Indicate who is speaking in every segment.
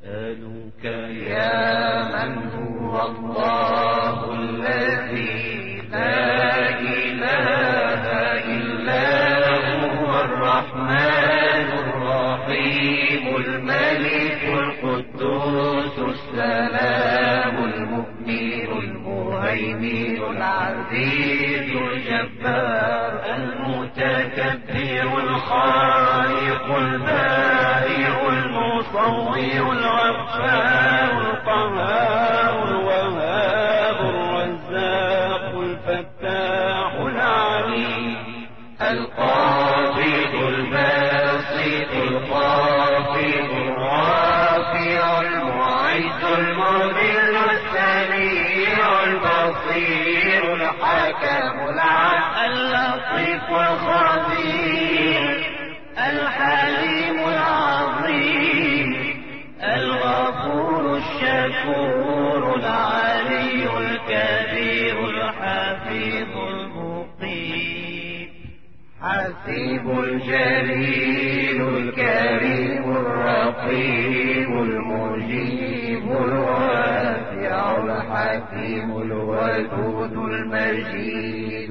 Speaker 1: أسألك يا من هو الله الذي لا إله إلا هو الرحمن الرحيم الملك القدوس السلام المؤمن المهيمن العزيز الجبار المتكبر الخالق البارئ المصور الغفار القهار الوهاب الرزاق الفتاح العليم القابض الباسط الخافض الرافع المعز المذل السميع البصير الحكم العدل اللطيف الخبير الحليم العظيم الغفور الشكور العلي الكبير الحفيظ المقيم حسيب الجليل الكريم الرقيب المجيب الواسع الحكيم الودود المجيد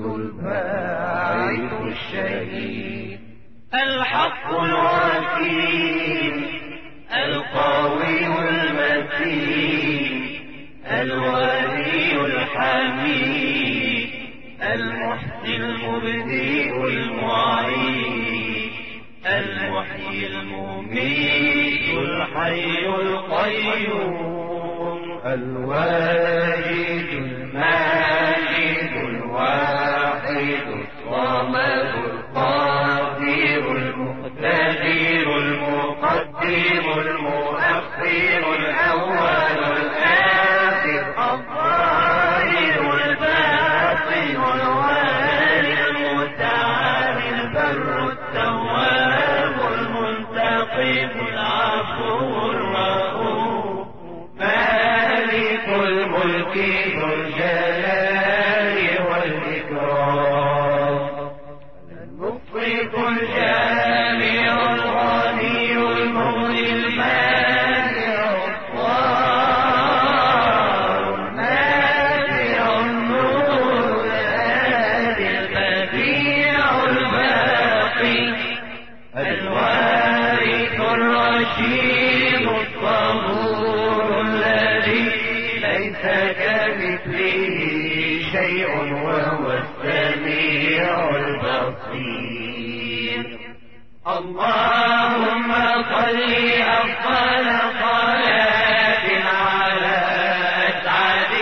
Speaker 1: الباعث الشهيد الحق الوكيل القوي المتين الولي الحميد المحسن المبدئ المعيد المحيي المميت الحي القيوم الواجد الماجد الواحد الصمد القادر المقتدر المقدم المؤخر الأول الآخر الظاهر الباطن الوالي المتعالي البر التواب المنتقم العفو الرؤوف مالك الملك ذو الجلال والإكرام المفرط الجامع الغني المغني المانع الضار النافع النور الهادي البديع الباقي الوارث الرشيد الصبور الذي ليس كمثله شيء وهو السميع البصير اللهم صل أفضل صلاة على أسعد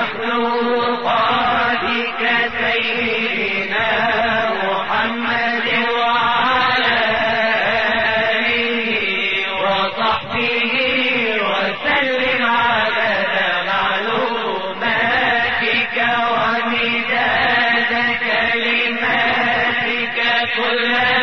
Speaker 1: مخلوقاتك سيدنا محمد وعلى آله وصحبه وسلم عدد معلوماتك ومداد كلماتك كلها